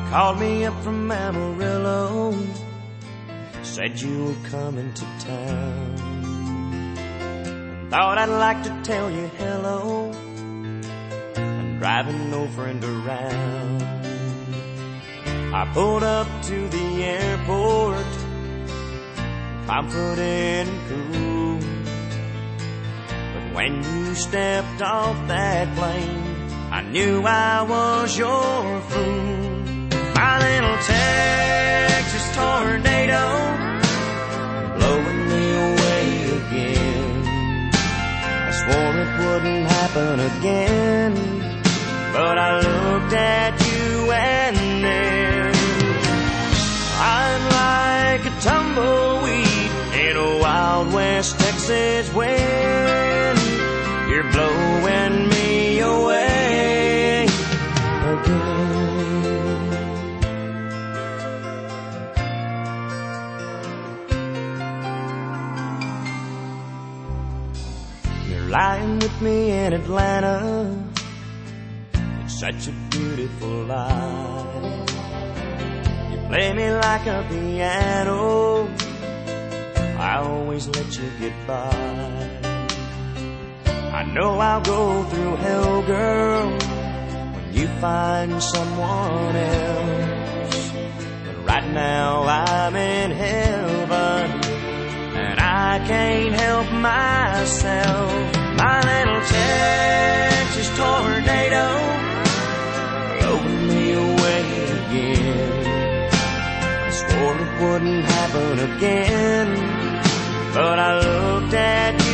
called me up from Amarillo, said you were coming to town. Thought I'd like to tell you hello, I'm driving no friend around. I pulled up to the airport, confident and cool, but when you stepped off that plane, I knew I was your fool. My little Texas tornado, blowing me away again. I swore it wouldn't happen again, but I looked at you and then I'm like a tumbleweed in a Wild West Texas wind. You're blowing me away again. You're lying with me in Atlanta, it's such a beautiful life. You play me like a piano, I always let you get by. I know I'll go through hell, girl, when you find someone else. But right now I'm in heaven, and I can't help myself. My little Texas tornado, blowing me away again. I swore it wouldn't happen again, but I looked at